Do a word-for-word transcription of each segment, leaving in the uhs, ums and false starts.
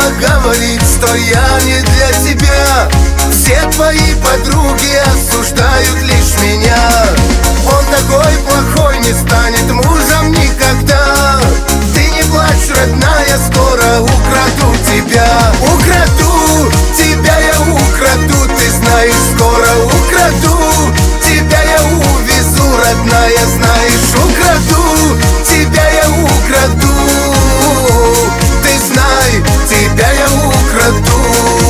говорит, что я не для тебя. Все твои подруги осуждают лишь меня. Он такой плохой, не станет мужем никогда. Ты не плачь, родная, скоро украду тебя. Украду тебя, я украду, ты знаешь, скоро украду тебя, я увезу, родная, знаешь, украду тебя, я украду. Ты знай, тебя я украду.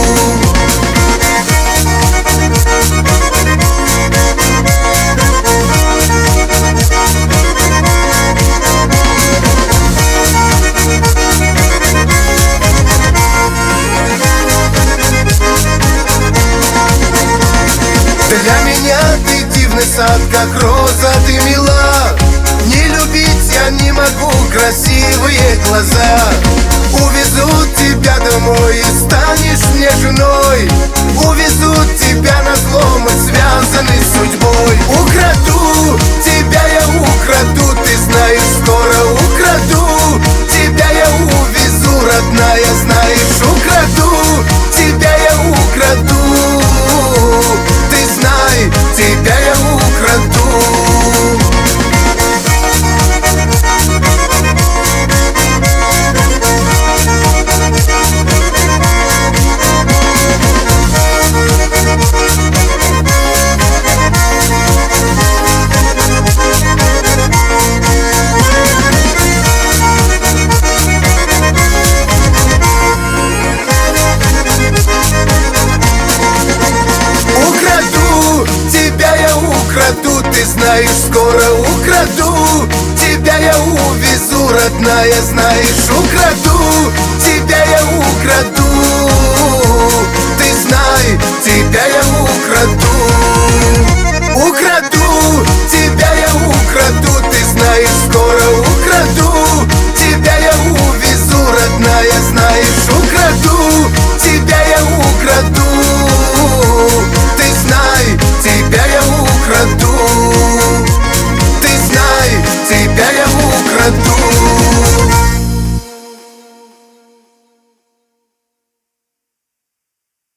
Для меня ты дивный сад, как роза, ты мила. Не любить я не могу красивые глаза. Увезут тебя домой и станешь мне женой. Увезут тебя на зло, мы связаны судьбой. Украду тебя, я украду, ты знаешь, скоро украду тебя, я увезу, родная, знаешь, украду тебя, я украду. Ты знай, тебя я украду. Украду, ты знаешь, скоро украду тебя, я увезу, родная, знаешь, украду тебя, я украду. Ты знай, тебя я украду.